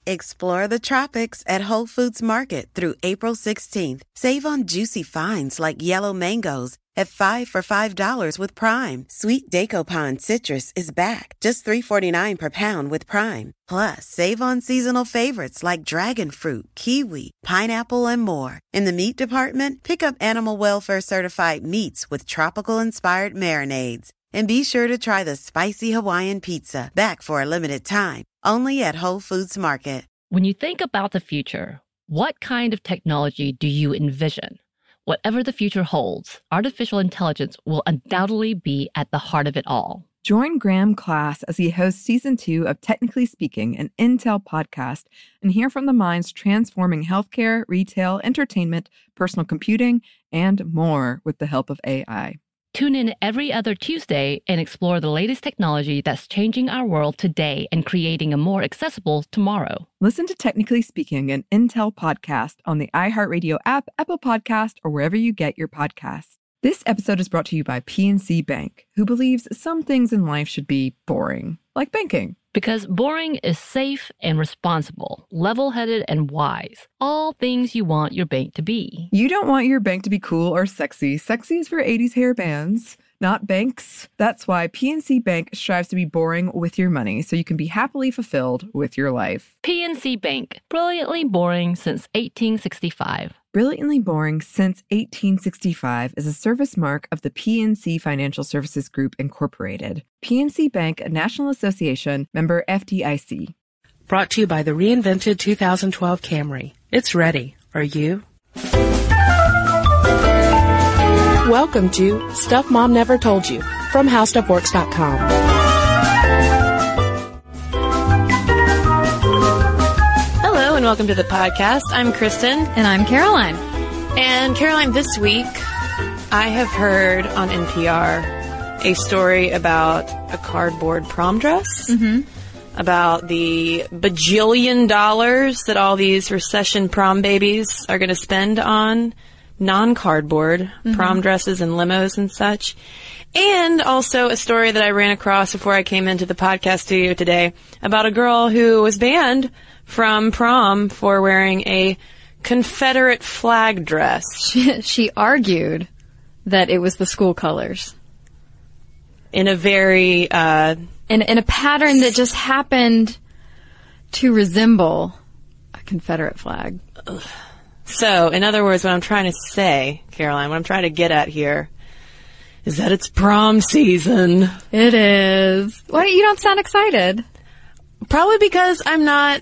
Explore the tropics at Whole Foods Market through April 16th. Save on juicy finds like yellow mangoes at 5 for $5 with Prime. Sweet Daco citrus is back, just $3.49 per pound with Prime. Plus, save on seasonal favorites like dragon fruit, kiwi, pineapple, and more. In the meat department, pick up animal welfare certified meats with tropical-inspired marinades. And be sure to try the spicy Hawaiian pizza, back for a limited time, only at Whole Foods Market. When you think about the future, what kind of technology do you envision? Whatever the future holds, artificial intelligence will undoubtedly be at the heart of it all. Join Graham Class as he hosts Season 2 of Technically Speaking, an Intel podcast, and hear from the minds transforming healthcare, retail, entertainment, personal computing, and more with the help of AI. Tune in every other Tuesday and explore the latest technology that's changing our world today and creating a more accessible tomorrow. Listen to Technically Speaking, an Intel podcast on the iHeartRadio app, Apple Podcast, or wherever you get your podcasts. This episode is brought to you by PNC Bank, who believes some things in life should be boring, like banking. Because boring is safe and responsible, level-headed and wise. All things you want your bank to be. You don't want your bank to be cool or sexy. Sexy is for 80s hair bands, not banks. That's why PNC Bank strives to be boring with your money so you can be happily fulfilled with your life. PNC Bank, brilliantly boring since 1865. Brilliantly Boring Since 1865 is a service mark of the PNC Financial Services Group, Incorporated. PNC Bank, a National Association, member FDIC. Brought to you by the reinvented 2012 Camry. It's ready. Are you? Welcome to Stuff Mom Never Told You from HowStuffWorks.com. And welcome to the podcast. I'm Kristen. And I'm Caroline. And Caroline, this week I have heard on NPR a story about a cardboard prom dress, about the bajillion dollars that all these recession prom babies are going to spend on non-cardboard prom dresses and limos and such. And also a story that I ran across before I came into the podcast studio today about a girl who was banned from prom for wearing a Confederate flag dress. She argued that it was the school colors. In a very... in a pattern that just happened to resemble a Confederate flag. So, in other words, what I'm trying to say, Caroline, what I'm trying to get at here is that it's prom season. It is. Why you don't sound excited? Probably because I'm not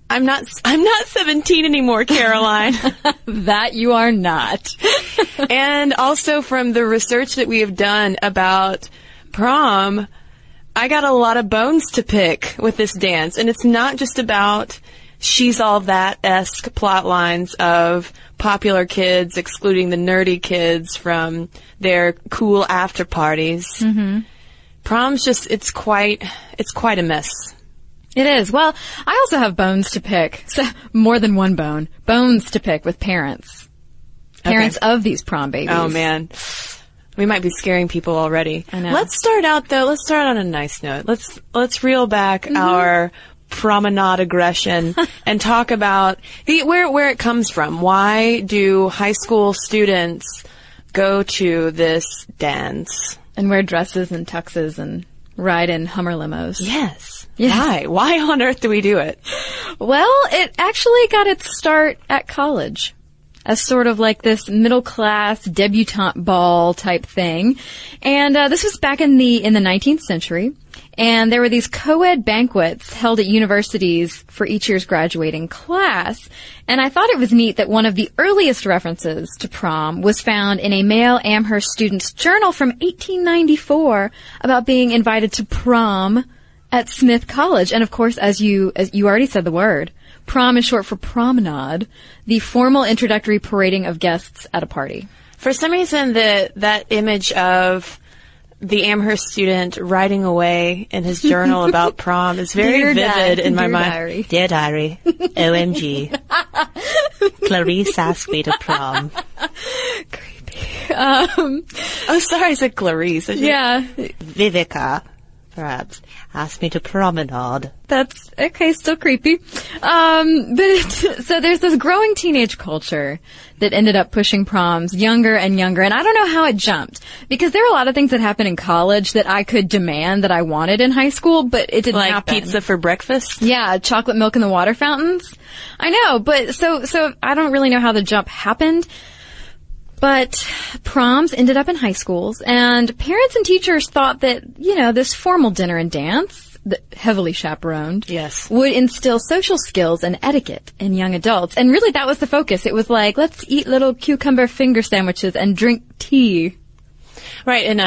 17 anymore, Caroline. That you are not. And also from the research that we have done about prom, I got a lot of bones to pick with this dance. And it's not just about She's All That-esque plot lines of popular kids excluding the nerdy kids from their cool after parties. Prom's just, it's quite a mess. It is. Well, I also have bones to pick. So, more than one bone. Bones to pick with parents. Parents of these prom babies. Oh, man. We might be scaring people already. I know. Let's start on a nice note. Let's reel back our promenade aggression and talk about where it comes from. Why do high school students go to this dance? And wear dresses and tuxes and ride in Hummer limos. Yes. Why on earth do we do it? Well, it actually got its start at college as sort of like this middle-class debutante ball type thing. And this was back in the 19th century. And there were these co-ed banquets held at universities for each year's graduating class. And I thought it was neat that one of the earliest references to prom was found in a male Amherst student's journal from 1894 about being invited to prom at Smith College. And of course, as you already said the word, prom is short for promenade, the formal introductory parading of guests at a party. For some reason, that image of the Amherst student writing away in his journal about prom is very vivid in my mind. Diary. Dear diary, OMG. Clarice asked me to prom. Creepy. Oh, sorry, I said Clarice. Yeah. Vivica. perhaps ask me to promenade. That's okay, still creepy. So there's this growing teenage culture that ended up pushing proms younger and younger, and I don't know how it jumped, because there are a lot of things that happen in college that I could demand that I wanted in high school, but it didn't happen. Like pizza for breakfast? Yeah, chocolate milk in the water fountains. I know, but so I don't really know how the jump happened. But proms ended up in high schools, and parents and teachers thought that, this formal dinner and dance, heavily chaperoned, yes, would instill social skills and etiquette in young adults. And really that was the focus. It was like, let's eat little cucumber finger sandwiches and drink tea. Right. In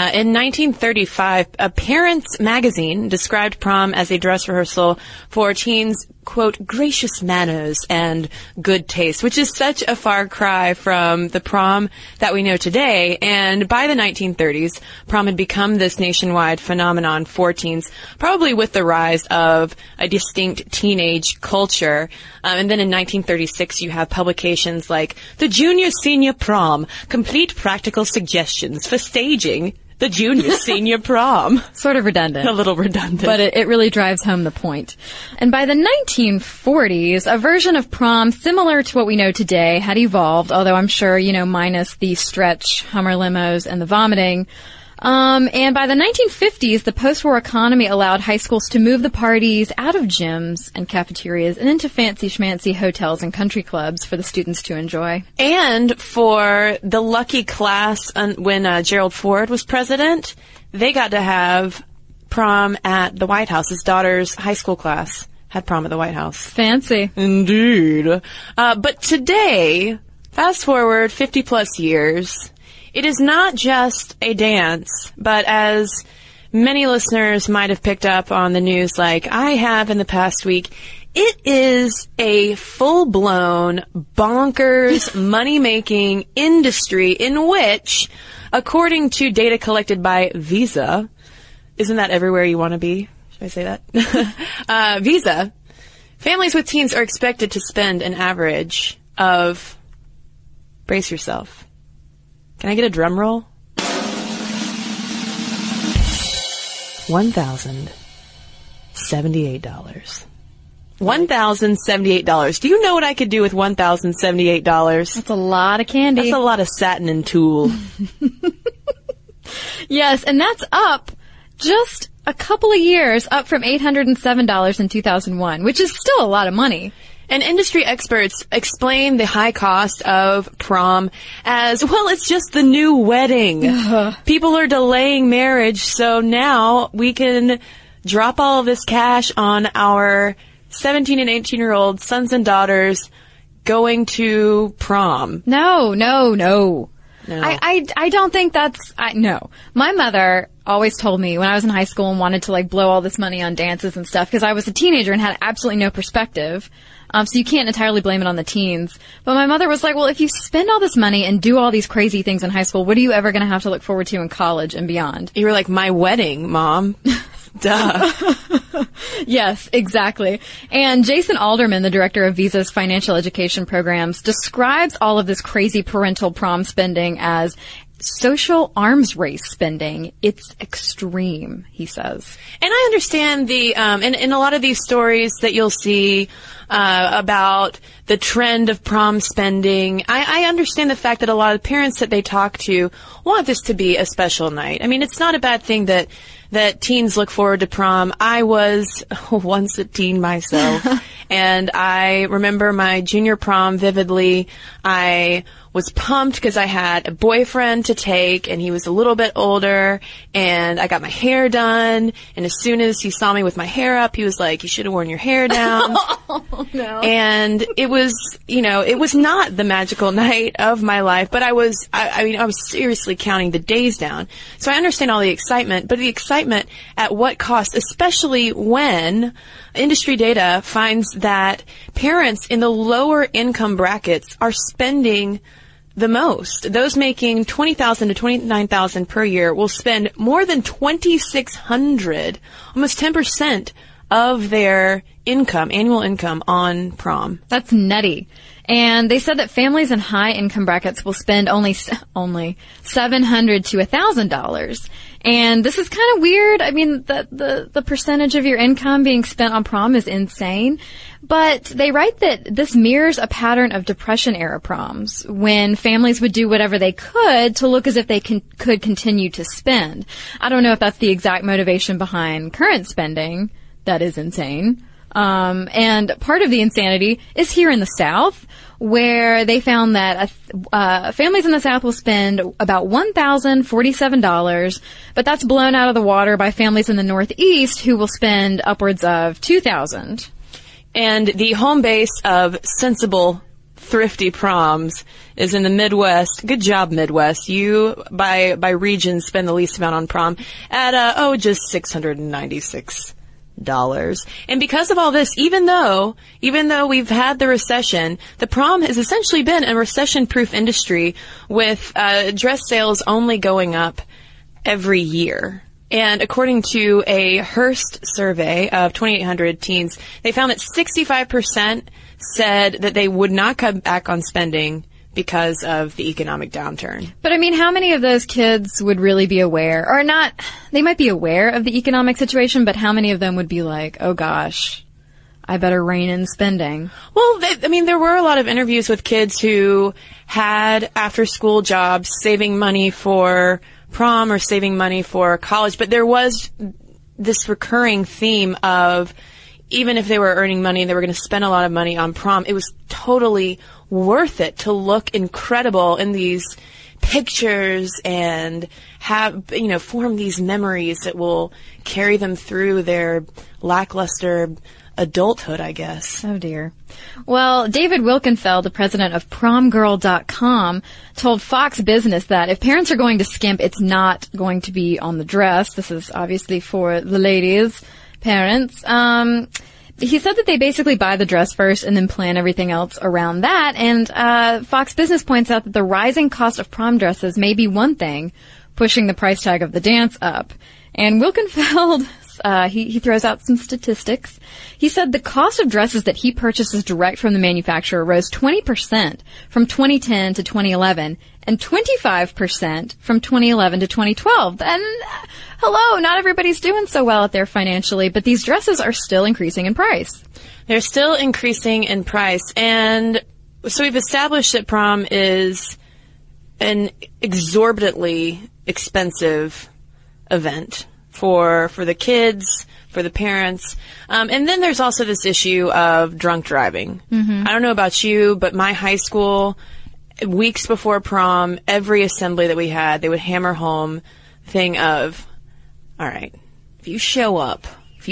1935, Parents magazine described prom as a dress rehearsal for teens, quote, gracious manners and good taste, which is such a far cry from the prom that we know today. And by the 1930s, prom had become this nationwide phenomenon for teens, probably with the rise of a distinct teenage culture. And then in 1936, you have publications like The Junior Senior Prom, Complete Practical Suggestions for Staging the Junior Senior Prom. Sort of redundant. A little redundant. But it really drives home the point. And by the 1940s, a version of prom similar to what we know today had evolved, although I'm sure, minus the stretch Hummer limos and the vomiting. And by the 1950s, the post-war economy allowed high schools to move the parties out of gyms and cafeterias and into fancy schmancy hotels and country clubs for the students to enjoy. And for the lucky class when Gerald Ford was president, they got to have prom at the White House. His daughter's high school class had prom at the White House. Fancy. Indeed. But today, fast forward 50 plus years, it is not just a dance, but as many listeners might have picked up on the news like I have in the past week, it is a full-blown, bonkers, money-making industry in which, according to data collected by Visa, isn't that everywhere you want to be? Should I say that? Visa, families with teens are expected to spend an average of, brace yourself, can I get a drum roll? $1,078. $1,078. Do you know what I could do with $1,078? That's a lot of candy. That's a lot of satin and tulle. Yes, and that's up just a couple of years, up from $807 in 2001, which is still a lot of money. And industry experts explain the high cost of prom as, well, it's just the new wedding. People are delaying marriage, so now we can drop all of this cash on our 17 and 18-year-old sons and daughters going to prom. No. I don't think that's, no. My mother always told me when I was in high school and wanted to blow all this money on dances and stuff, because I was a teenager and had absolutely no perspective. So you can't entirely blame it on the teens. But my mother was like, well, if you spend all this money and do all these crazy things in high school, what are you ever going to have to look forward to in college and beyond? You were like, my wedding, Mom. Duh. Yes, exactly. And Jason Alderman, the director of Visa's financial education programs, describes all of this crazy parental prom spending as social arms race spending. It's extreme, he says. And I understand in a lot of these stories that you'll see about the trend of prom spending, I understand the fact that a lot of parents that they talk to want this to be a special night. I mean, it's not a bad thing that teens look forward to prom. I was once a teen myself, and I remember my junior prom vividly. I was pumped because I had a boyfriend to take, and he was a little bit older, and I got my hair done, and as soon as he saw me with my hair up, he was like, you should have worn your hair down. Oh, no. And it was, it was not the magical night of my life, but I was seriously counting the days down. So I understand all the excitement, but the excitement at what cost, especially when industry data finds that parents in the lower income brackets are spending the most. Those making $20,000 to $29,000 per year will spend more than $2,600, almost 10% of their annual income on prom. That's nutty. And they said that families in high income brackets will spend only $700 to $1,000. And this is kind of weird. I mean, the percentage of your income being spent on prom is insane. But they write that this mirrors a pattern of Depression era proms, when families would do whatever they could to look as if they could continue to spend. I don't know if that's the exact motivation behind current spending. That is insane. And part of the insanity is here in the South, where they found that families in the South will spend about $1,047, but that's blown out of the water by families in the Northeast who will spend upwards of $2,000. And the home base of sensible, thrifty proms is in the Midwest. Good job, Midwest. You, by region, spend the least amount on prom at, just $696. And because of all this, even though we've had the recession, the prom has essentially been a recession-proof industry, with dress sales only going up every year. And according to a Hearst survey of 2,800 teens, they found that 65% said that they would not cut back on spending because of the economic downturn. But I mean, how many of those kids would really be aware, or not, they might be aware of the economic situation, but how many of them would be like, oh gosh, I better rein in spending? Well, there were a lot of interviews with kids who had after-school jobs, saving money for prom or saving money for college, but there was this recurring theme of, even if they were earning money, they were going to spend a lot of money on prom. It was totally worth it to look incredible in these pictures and have, form these memories that will carry them through their lackluster adulthood, I guess. Oh dear. Well, David Wilkenfeld, the president of PromGirl.com, told Fox Business that if parents are going to skimp, it's not going to be on the dress. This is obviously for the ladies' parents. He said that they basically buy the dress first and then plan everything else around that. And Fox Business points out that the rising cost of prom dresses may be one thing pushing the price tag of the dance up. And Wilkenfeld, he throws out some statistics. He said the cost of dresses that he purchases direct from the manufacturer rose 20% from 2010 to 2011 and 25% from 2011 to 2012. And hello, not everybody's doing so well out there financially, but these dresses are still increasing in price. They're still increasing in price. And so we've established that prom is an exorbitantly expensive event for the kids, for the parents. And then there's also this issue of drunk driving. Mm-hmm. I don't know about you, but my high school, weeks before prom, every assembly that we had, they would hammer home thing of, all right, if you show up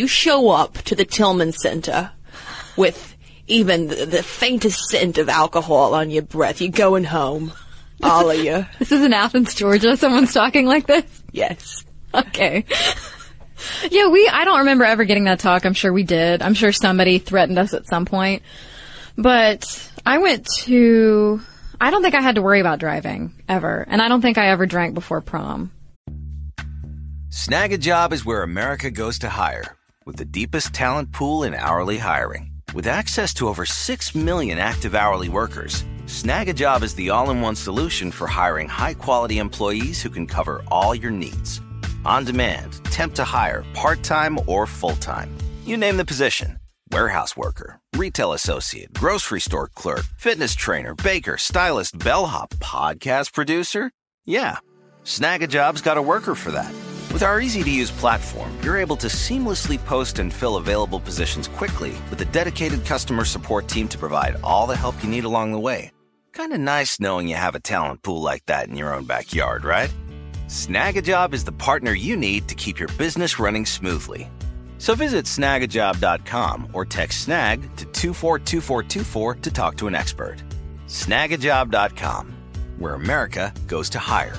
to the Tillman Center with even the faintest scent of alcohol on your breath, you're going home. All of you. This is in Athens, Georgia. Someone's talking like this? Yes. Okay. Yeah, I don't remember ever getting that talk. I'm sure we did. I'm sure somebody threatened us at some point. But I don't think I had to worry about driving, ever. And I don't think I ever drank before prom. Snag a Job is where America goes to hire, with the deepest talent pool in hourly hiring. With access to over 6 million active hourly workers, Snag a Job is the all-in-one solution for hiring high-quality employees who can cover all your needs. On demand, temp to hire, part-time or full-time. You name the position. Warehouse worker, retail associate, grocery store clerk, fitness trainer, baker, stylist, bellhop, podcast producer. Yeah, Snag a Job's got a worker for that. With our easy-to-use platform, you're able to seamlessly post and fill available positions quickly with a dedicated customer support team to provide all the help you need along the way. Kind of nice knowing you have a talent pool like that in your own backyard, right? Snag a Job is the partner you need to keep your business running smoothly. So visit snagajob.com or text snag to 242424 to talk to an expert. Snagajob.com, where America goes to hire.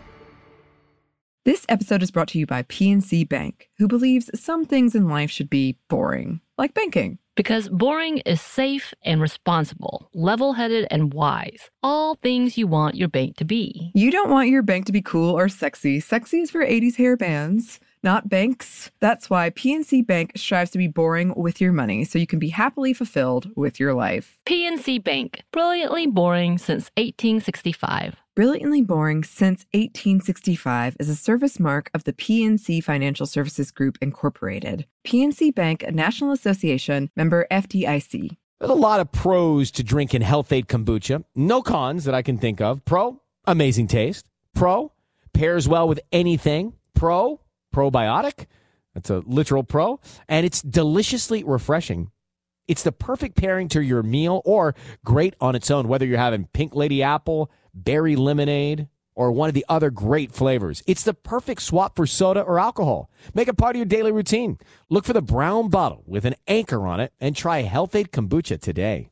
This episode is brought to you by PNC Bank, who believes some things in life should be boring, like banking. Because boring is safe and responsible, level-headed and wise. All things you want your bank to be. You don't want your bank to be cool or sexy. Sexy is for 80s hair bands. not banks. That's why PNC Bank strives to be boring with your money so you can be happily fulfilled with your life. PNC Bank, brilliantly boring since 1865. Brilliantly Boring Since 1865 is a service mark of the PNC Financial Services Group, Incorporated. PNC Bank, a National Association, member FDIC. There's a lot of pros to drinking Health-Ade kombucha. No cons that I can think of. Pro, amazing taste. Pro, pairs well with anything. Pro, probiotic. That's a literal pro. And it's deliciously refreshing. It's the perfect pairing to your meal or great on its own, whether you're having Pink Lady Apple, berry lemonade, or one of the other great flavors. It's the perfect swap for soda or alcohol. Make it part of your daily routine. Look for the brown bottle with an anchor on it and try Health-Ade kombucha today.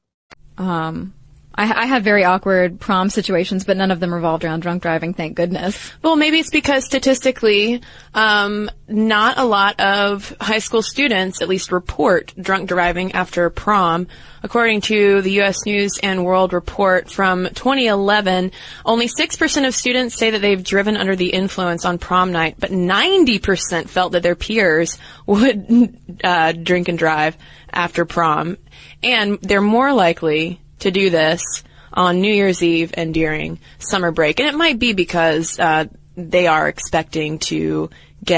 I had very awkward prom situations, but none of them revolved around drunk driving, thank goodness. Well, maybe it's because statistically, not a lot of high school students at least report drunk driving after prom. According to the U.S. News and World Report from 2011, only 6% of students say that they've driven under the influence on prom night, but 90% felt that their peers would drink and drive after prom. And they're more likely to do this on New Year's Eve and during summer break. And it might be because they are expecting to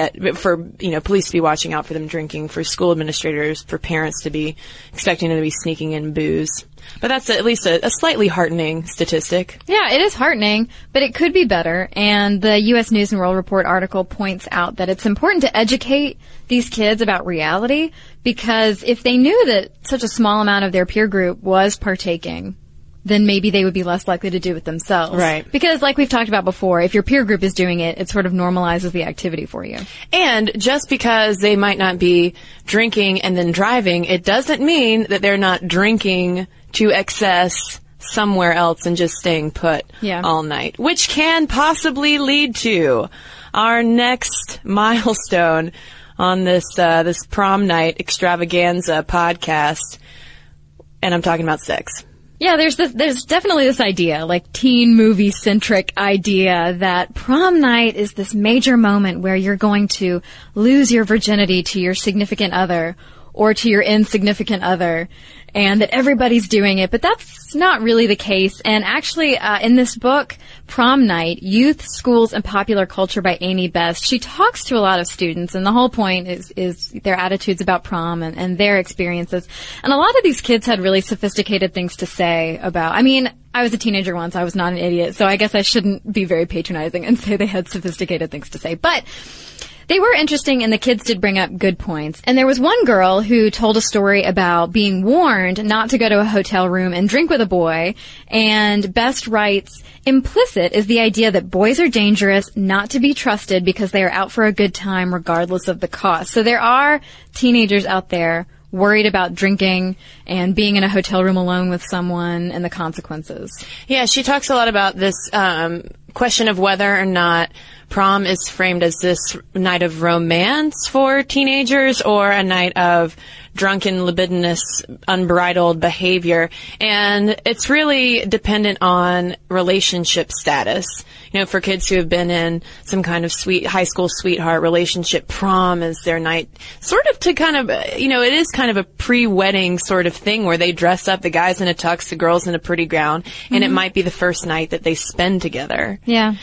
police to be watching out for them drinking, for school administrators, for parents to be expecting them to be sneaking in booze. But that's at least a slightly heartening statistic. Yeah, it is heartening, but it could be better. And the U.S. News and World Report article points out that it's important to educate these kids about reality, because if they knew that such a small amount of their peer group was partaking, then maybe they would be less likely to do it themselves. Right. Because like we've talked about before, if your peer group is doing it, it sort of normalizes the activity for you. And just because they might not be drinking and then driving, it doesn't mean that they're not drinking to excess somewhere else and just staying put all night, which can possibly lead to our next milestone on this prom night extravaganza podcast. And I'm talking about sex. Yeah, there's definitely this idea, like teen movie centric idea, that prom night is this major moment where you're going to lose your virginity to your significant other or to your insignificant other, and that everybody's doing it. But that's not really the case. And actually, in this book, Prom Night, Youth, Schools, and Popular Culture by Amy Best, she talks to a lot of students, and the whole point is their attitudes about prom and their experiences. And a lot of these kids had really sophisticated things to say about, I was a teenager once, I was not an idiot, so I guess I shouldn't be very patronizing and say they had sophisticated things to say. But they were interesting, and the kids did bring up good points. And there was one girl who told a story about being warned not to go to a hotel room and drink with a boy. And Best writes, implicit is the idea that boys are dangerous, not to be trusted because they are out for a good time regardless of the cost. So there are teenagers out there worried about drinking and being in a hotel room alone with someone and the consequences. Yeah, she talks a lot about this question of whether or not prom is framed as this night of romance for teenagers or a night of drunken, libidinous, unbridled behavior. And it's really dependent on relationship status. For kids who have been in some kind of sweet high school sweetheart relationship, prom is their night, sort of to kind of, it is kind of a pre-wedding sort of thing where they dress up, the guys in a tux, the girls in a pretty gown, and it might be the first night that they spend together. Yeah.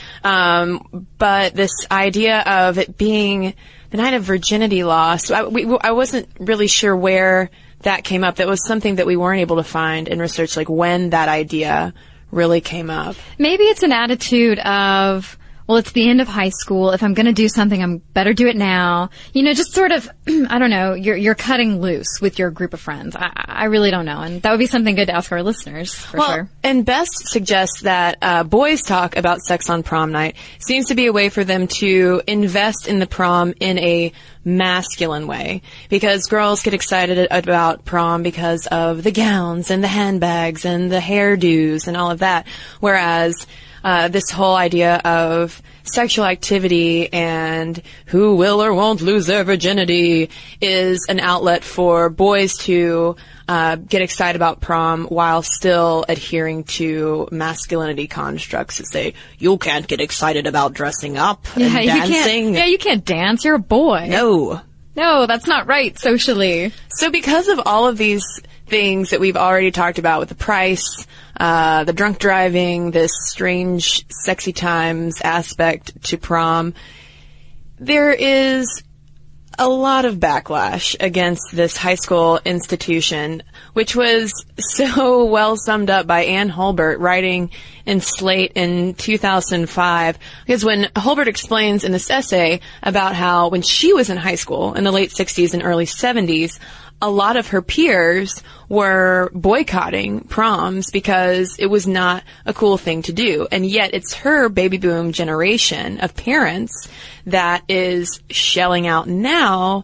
But this idea of it being the night of virginity loss, I wasn't really sure where that came up. That was something that we weren't able to find in research, like when that idea really came up. Maybe it's an attitude of, well, it's the end of high school. If I'm going to do something, I'm better do it now. Just sort of, I don't know, you're cutting loose with your group of friends. I really don't know. And that would be something good to ask our listeners, for sure. And Best suggests that boys talk about sex on prom night seems to be a way for them to invest in the prom in a masculine way, because girls get excited about prom because of the gowns and the handbags and the hairdos and all of that, whereas this whole idea of sexual activity and who will or won't lose their virginity is an outlet for boys to get excited about prom while still adhering to masculinity constructs that say, you can't get excited about dressing up and dancing. You can't dance. You're a boy. No, that's not right socially. So because of all of these things that we've already talked about with the price, the drunk driving, this strange sexy times aspect to prom, there is a lot of backlash against this high school institution, which was so well summed up by Ann Hulbert writing in Slate in 2005. Because when Hulbert explains in this essay about how when she was in high school in the late 60s and early 70s, a lot of her peers were boycotting proms because it was not a cool thing to do. And yet it's her baby boom generation of parents that is shelling out now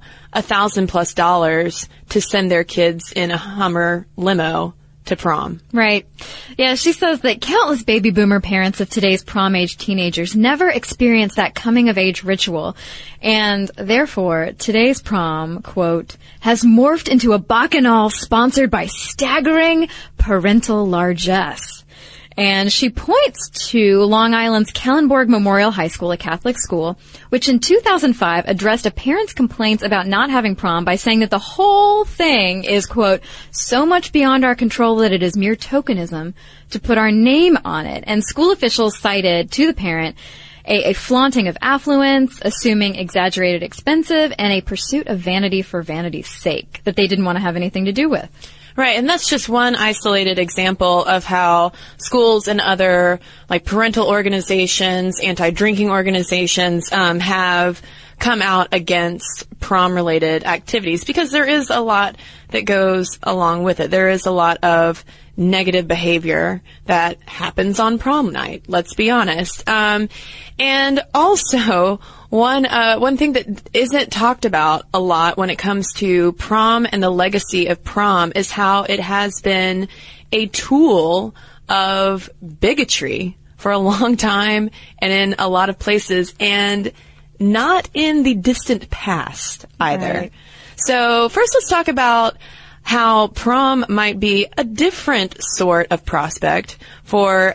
$1,000+ to send their kids in a Hummer limo to prom. Right. Yeah, she says that countless baby boomer parents of today's prom-age teenagers never experienced that coming-of-age ritual. And therefore, today's prom, quote, has morphed into a bacchanal sponsored by staggering parental largesse. And she points to Long Island's Kellenborg Memorial High School, a Catholic school, which in 2005 addressed a parent's complaints about not having prom by saying that the whole thing is, quote, so much beyond our control that it is mere tokenism to put our name on it. And school officials cited to the parent a flaunting of affluence, assuming exaggerated expensive, and a pursuit of vanity for vanity's sake that they didn't want to have anything to do with. Right, and that's just one isolated example of how schools and other, like, parental organizations, anti-drinking organizations, have come out against prom-related activities, because there is a lot that goes along with it. There is a lot of negative behavior that happens on prom night, let's be honest. And also, one thing that isn't talked about a lot when it comes to prom and the legacy of prom is how it has been a tool of bigotry for a long time and in a lot of places, and not in the distant past either. Right. So first let's talk about how prom might be a different sort of prospect for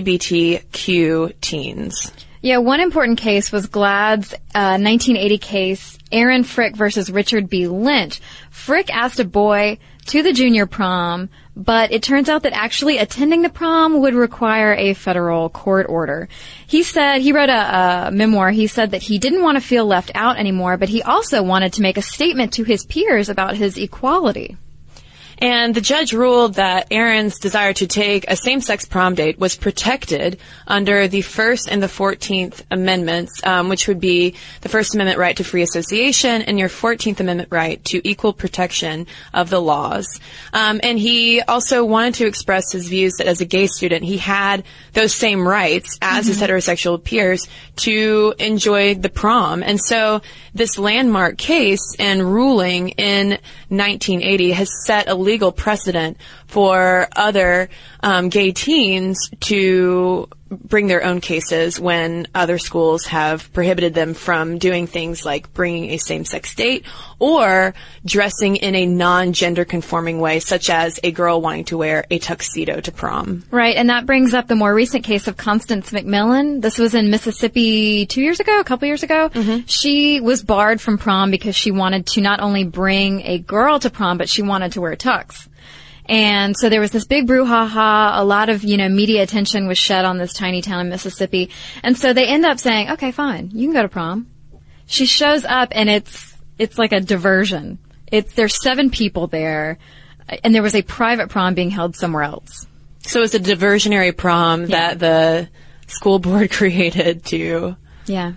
LGBTQ teens. Yeah, one important case was GLAAD's 1980 case, Aaron Frick versus Richard B. Lynch. Frick asked a boy to the junior prom, but it turns out that actually attending the prom would require a federal court order. He said, he wrote a memoir, he said that he didn't want to feel left out anymore, but he also wanted to make a statement to his peers about his equality. And the judge ruled that Aaron's desire to take a same-sex prom date was protected under the First and the 14th Amendments, which would be the First Amendment right to free association and your 14th Amendment right to equal protection of the laws. And he also wanted to express his views that as a gay student, he had those same rights as his heterosexual peers to enjoy the prom. And so this landmark case and ruling in 1980 has set a legal precedent for other gay teens to bring their own cases when other schools have prohibited them from doing things like bringing a same-sex date or dressing in a non-gender conforming way, such as a girl wanting to wear a tuxedo to prom. Right, and that brings up the more recent case of Constance McMillan. This was in Mississippi a couple years ago. She was barred from prom because she wanted to not only bring a girl to prom, but she wanted to wear a tux. And so there was this big brouhaha, a lot of, media attention was shed on this tiny town in Mississippi. And so they end up saying, okay, fine, you can go to prom. She shows up and it's like a diversion. There's 7 people there, and there was a private prom being held somewhere else. So it's a diversionary prom that the school board created to... Yeah.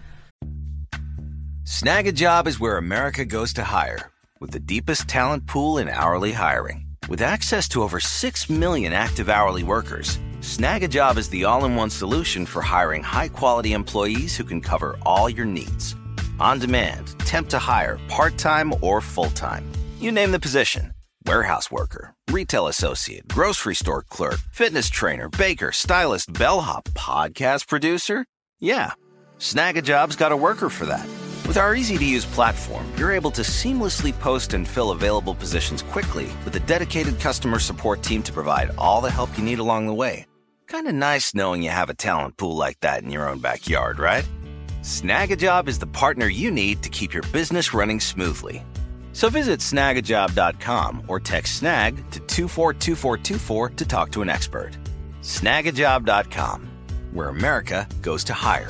Snag a Job is where America goes to hire, with the deepest talent pool in hourly hiring. With access to over 6 million active hourly workers, Snag a Job is the all-in-one solution for hiring high-quality employees who can cover all your needs. On demand, temp to hire, part-time or full-time. You name the position, Warehouse worker, retail associate, grocery store clerk, fitness trainer, baker, stylist, bellhop, podcast producer? Yeah, Snag-a-Job's got a worker for that. With our easy-to-use platform, you're able to seamlessly post and fill available positions quickly with a dedicated customer support team to provide all the help you need along the way. Kind of nice knowing you have a talent pool like that in your own backyard, right? Snag-a-Job is the partner you need to keep your business running smoothly. So visit snagajob.com or text snag to 242424 to talk to an expert. Snagajob.com, where America goes to hire.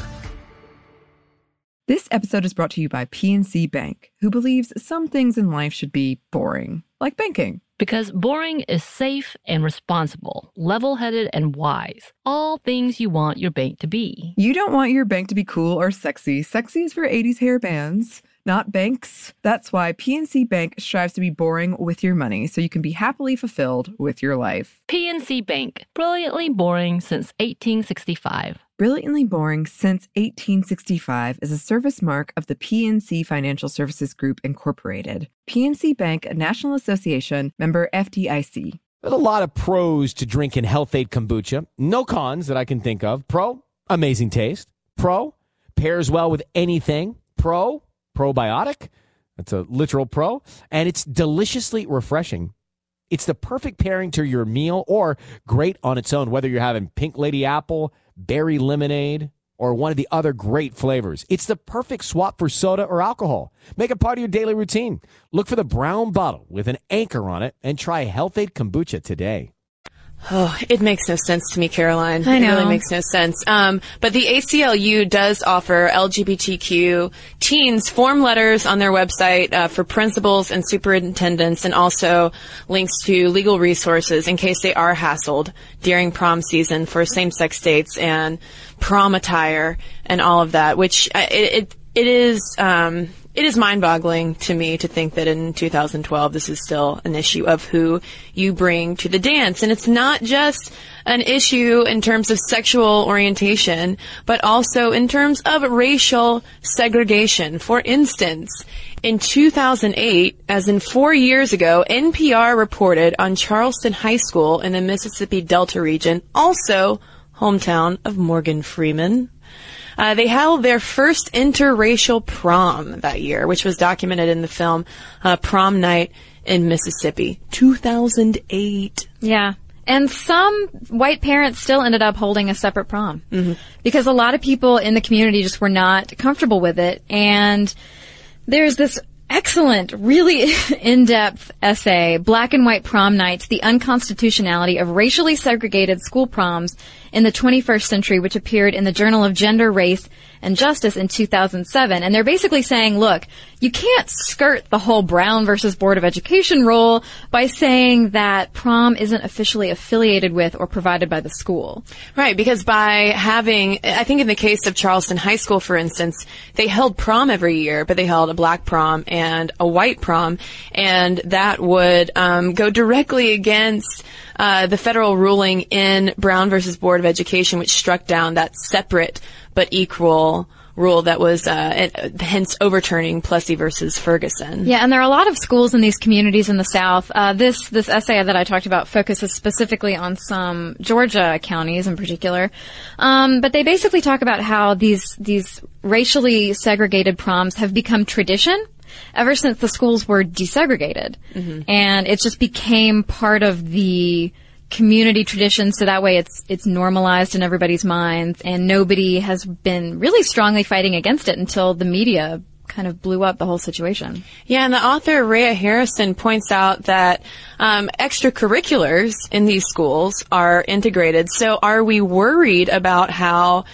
This episode is brought to you by PNC Bank, who believes some things in life should be boring, like banking. Because boring is safe and responsible, level-headed and wise. All things you want your bank to be. You don't want your bank to be cool or sexy. Sexy is for 80s hair bands, not banks. That's why PNC Bank strives to be boring with your money so you can be happily fulfilled with your life. PNC Bank, brilliantly boring since 1865. Brilliantly Boring Since 1865 is a service mark of the PNC Financial Services Group, Incorporated. PNC Bank, a National Association, member FDIC. There's a lot of pros to drinking Health-Ade Kombucha. No cons that I can think of. Pro, amazing taste. Pro, pairs well with anything. Pro, probiotic. That's a literal pro. And it's deliciously refreshing. It's the perfect pairing to your meal or great on its own, whether you're having Pink Lady Apple, berry lemonade, or one of the other great flavors. It's the perfect swap for soda or alcohol. Make it part of your daily routine. Look for the brown bottle with an anchor on it and try Health-Ade Kombucha today. Oh, it makes no sense to me, Caroline. I know. It really makes no sense. But the ACLU does offer LGBTQ teens form letters on their website for principals and superintendents, and also links to legal resources in case they are hassled during prom season for same-sex dates and prom attire and all of that, which it is mind-boggling to me to think that in 2012 this is still an issue of who you bring to the dance. And it's not just an issue in terms of sexual orientation, but also in terms of racial segregation. For instance, in 2008, as in 4 years ago, NPR reported on Charleston High School in the Mississippi Delta region, also hometown of Morgan Freeman. They held their first interracial prom that year, which was documented in the film Prom Night in Mississippi, 2008. Yeah. And some white parents still ended up holding a separate prom because a lot of people in the community just were not comfortable with it. And there's this excellent, really in-depth essay, Black and White Prom Nights, the Unconstitutionality of Racially Segregated School Proms in the 21st Century, which appeared in the Journal of Gender, Race, and Justice in 2007. And they're basically saying, look, you can't skirt the whole Brown versus Board of Education rule by saying that prom isn't officially affiliated with or provided by the school. Right, because by having, I think in the case of Charleston High School, for instance, they held prom every year, but they held a black prom and a white prom, and that would go directly against the federal ruling in Brown versus Board of Education, which struck down that separate but equal rule that was hence overturning Plessy versus Ferguson. Yeah, and there are a lot of schools in these communities in the South. This essay that I talked about focuses specifically on some Georgia counties in particular. But they basically talk about how these racially segregated proms have become tradition ever since the schools were desegregated. And it just became part of the community tradition, so that way it's normalized in everybody's minds, and nobody has been really strongly fighting against it until the media kind of blew up the whole situation. Yeah, and the author Rhea Harrison points out that extracurriculars in these schools are integrated. So are we worried about how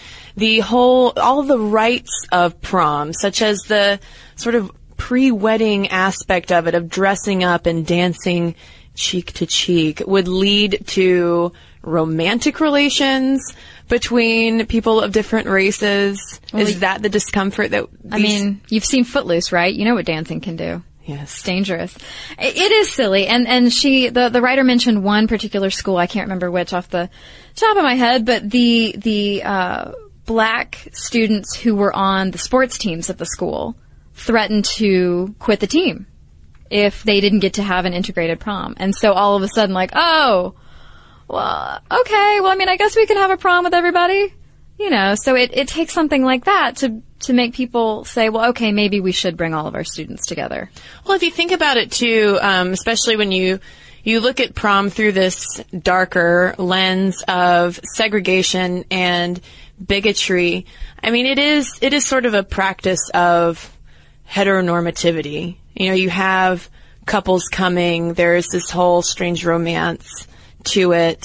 all the rites of prom, such as the sort of pre-wedding aspect of it, of dressing up and dancing cheek to cheek, would lead to romantic relations between people of different races? Is that the discomfort that I mean, you've seen Footloose, right? You know what dancing can do. Yes. It's dangerous. It is silly. And the writer mentioned one particular school, I can't remember which off the top of my head, but the black students who were on the sports teams at the school threatened to quit the team if they didn't get to have an integrated prom. And so all of a sudden, like, oh, well, okay, well, I mean, I guess we can have a prom with everybody. You know, so it takes something like that to make people say, well, okay, maybe we should bring all of our students together. Well, if you think about it too, especially when you look at prom through this darker lens of segregation and bigotry, I mean, it is sort of a practice of heteronormativity. You know, you have couples coming, there's this whole strange romance to it.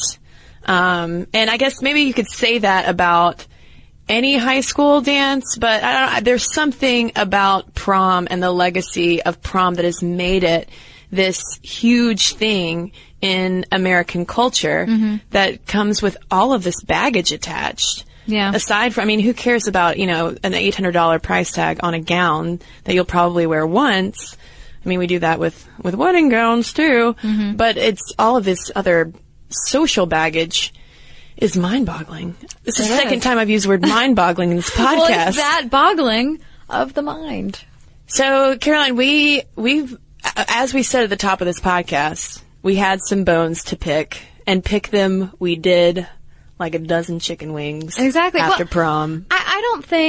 And I guess maybe you could say that about any high school dance, but I don't know, there's something about prom and the legacy of prom that has made it this huge thing in American culture that comes with all of this baggage attached. Yeah. Aside from, I mean, who cares about, you know, an $800 price tag on a gown that you'll probably wear once? I mean, we do that with wedding gowns too, but it's all of this other social baggage is mind-boggling. This is the second time I've used the word mind-boggling in this podcast. Well, it's that boggling of the mind. So, Caroline, we've, as we said at the top of this podcast, we had some bones to pick, and pick them we did like a dozen chicken wings. Exactly. After prom. I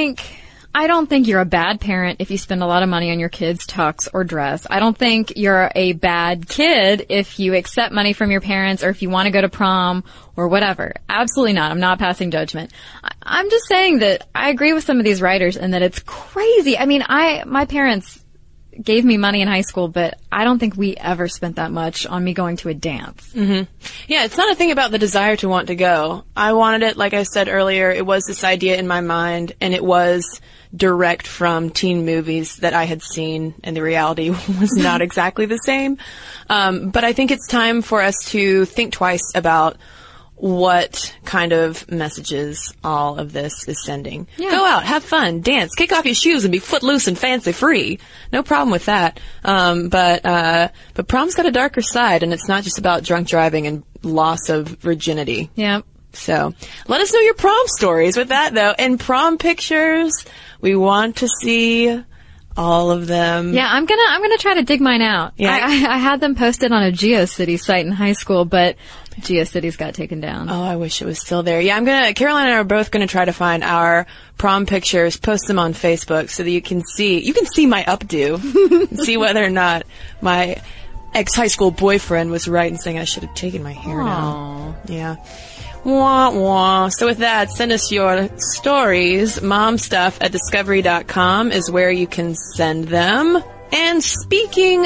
don't think you're a bad parent if you spend a lot of money on your kid's tux or dress. I don't think you're a bad kid if you accept money from your parents or if you want to go to prom or whatever. Absolutely not. I'm not passing judgment. I'm just saying that I agree with some of these writers and that it's crazy. I mean, my parents gave me money in high school, but I don't think we ever spent that much on me going to a dance. Yeah, it's not a thing about the desire to want to go. I wanted it, like I said earlier, it was this idea in my mind, and it was direct from teen movies that I had seen, and the reality was not exactly the same. But I think it's time for us to think twice about what kind of messages all of this is sending. Yeah. Go out, have fun, dance, kick off your shoes and be footloose and fancy free. No problem with that. But prom's got a darker side, and it's not just about drunk driving and loss of virginity. Yeah. So let us know your prom stories with that, though. And prom pictures, we want to see all of them. Yeah, I'm gonna try to dig mine out. Yeah. I had them posted on a GeoCities site in high school, but GeoCities got taken down. Oh, I wish it was still there. Yeah, Caroline and I are both gonna try to find our prom pictures, post them on Facebook so that you can see my updo, see whether or not my ex-high school boyfriend was right in saying I should have taken my hair down. Yeah. Wah, wah. So with that, send us your stories. momstuff@discovery.com is where you can send them. And speaking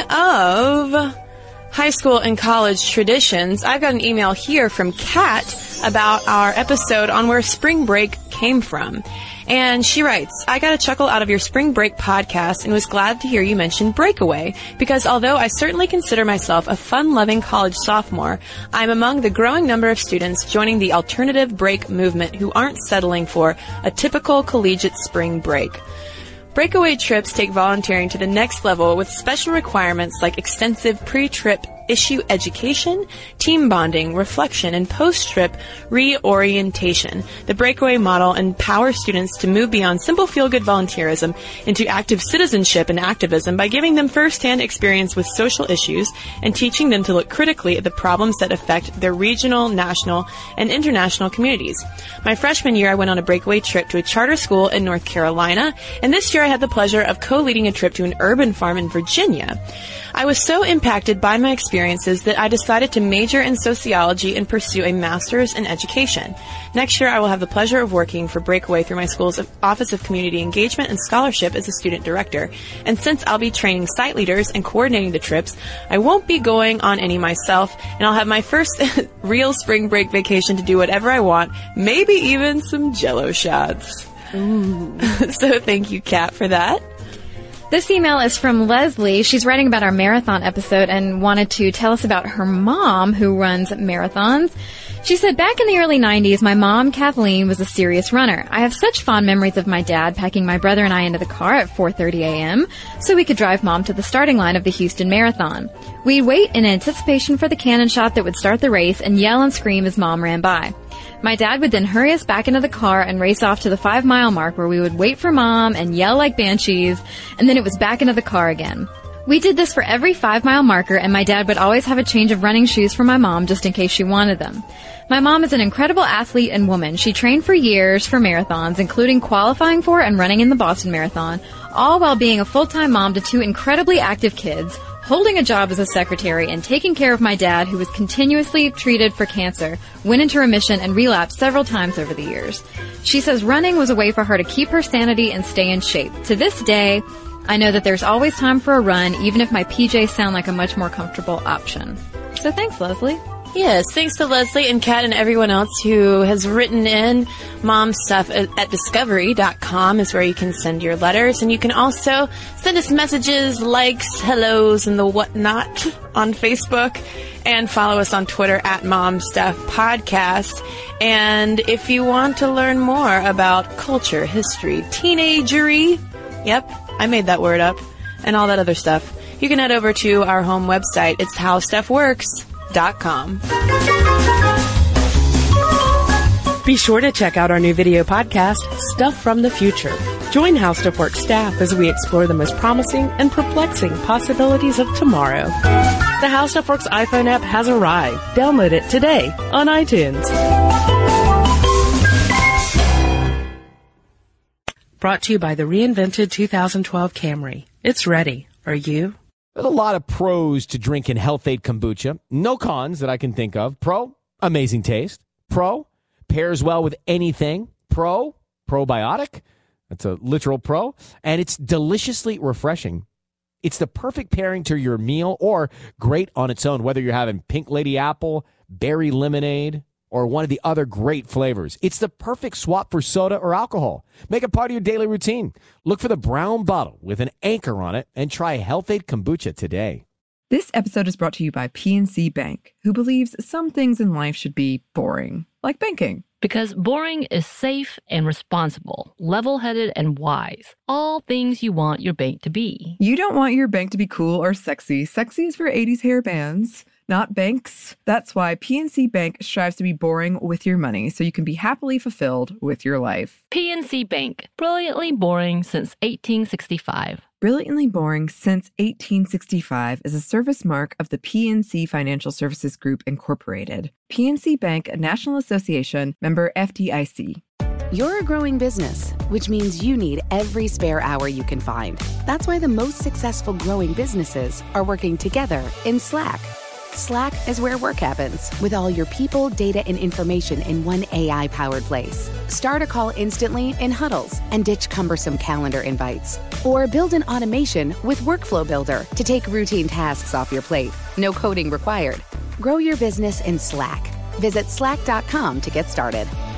of high school and college traditions, I've got an email here from Kat about our episode on where spring break came from. And she writes, I got a chuckle out of your spring break podcast and was glad to hear you mention Breakaway, because although I certainly consider myself a fun-loving college sophomore, I'm among the growing number of students joining the alternative break movement who aren't settling for a typical collegiate spring break. Breakaway trips take volunteering to the next level with special requirements like extensive pre-trip issue education, team bonding, reflection, and post-trip reorientation. The Breakaway model empowers students to move beyond simple feel-good volunteerism into active citizenship and activism by giving them first-hand experience with social issues and teaching them to look critically at the problems that affect their regional, national, and international communities. My freshman year, I went on a Breakaway trip to a charter school in North Carolina, and this year I had the pleasure of co-leading a trip to an urban farm in Virginia. I was so impacted by my experiences that I decided to major in sociology and pursue a master's in education. Next year, I will have the pleasure of working for Breakaway through my school's Office of Community Engagement and Scholarship as a student director. And since I'll be training site leaders and coordinating the trips, I won't be going on any myself, and I'll have my first real spring break vacation to do whatever I want, maybe even some Jell-O shots. Ooh. So thank you, Kat, for that. This email is from Leslie. She's writing about our marathon episode and wanted to tell us about her mom who runs marathons. She said, back in the early 90s, my mom, Kathleen, was a serious runner. I have such fond memories of my dad packing my brother and I into the car at 4:30 a.m. so we could drive mom to the starting line of the Houston Marathon. We'd wait in anticipation for the cannon shot that would start the race and yell and scream as mom ran by. My dad would then hurry us back into the car and race off to the 5-mile mark where we would wait for mom and yell like banshees, and then it was back into the car again. We did this for every 5-mile marker, and my dad would always have a change of running shoes for my mom just in case she wanted them. My mom is an incredible athlete and woman. She trained for years for marathons, including qualifying for and running in the Boston Marathon, all while being a full-time mom to 2 incredibly active kids, holding a job as a secretary, and taking care of my dad, who was continuously treated for cancer, went into remission, and relapsed several times over the years. She says running was a way for her to keep her sanity and stay in shape. To this day, I know that there's always time for a run, even if my PJs sound like a much more comfortable option. So thanks, Leslie. Yes, thanks to Leslie and Kat and everyone else who has written in. Momstuff at discovery.com is where you can send your letters. And you can also send us messages, likes, hellos, and the whatnot on Facebook. And follow us on Twitter at MomStuffPodcast. And if you want to learn more about culture, history, teenagery, yep, I made that word up, and all that other stuff, you can head over to our home website. It's HowStuffWorks.com. Be sure to check out our new video podcast, Stuff from the Future. Join How Stuff Works staff as we explore the most promising and perplexing possibilities of tomorrow. The How Stuff Works iPhone app has arrived. Download it today on iTunes. Brought to you by the reinvented 2012 Camry. It's ready. Are you? There's a lot of pros to drinking Health-Ade kombucha. No cons that I can think of. Pro, amazing taste. Pro, pairs well with anything. Pro, probiotic. That's a literal pro. And it's deliciously refreshing. It's the perfect pairing to your meal or great on its own, whether you're having Pink Lady Apple, berry lemonade, or one of the other great flavors. It's the perfect swap for soda or alcohol. Make it part of your daily routine. Look for the brown bottle with an anchor on it and try Health-Ade kombucha today. This episode is brought to you by PNC Bank, who believes some things in life should be boring, like banking. Because boring is safe and responsible, level-headed and wise. All things you want your bank to be. You don't want your bank to be cool or sexy. Sexy is for 80s hair bands, not banks. That's why PNC Bank strives to be boring with your money so you can be happily fulfilled with your life. PNC Bank, brilliantly boring since 1865. Brilliantly Boring Since 1865 is a service mark of the PNC Financial Services Group, Incorporated. PNC Bank, a National Association, member FDIC. You're a growing business, which means you need every spare hour you can find. That's why the most successful growing businesses are working together in Slack. Slack is where work happens, with all your people, data, and information in one AI-powered place. Start a call instantly in huddles and ditch cumbersome calendar invites. Or build an automation with Workflow Builder to take routine tasks off your plate. No coding required. Grow your business in Slack. Visit slack.com to get started.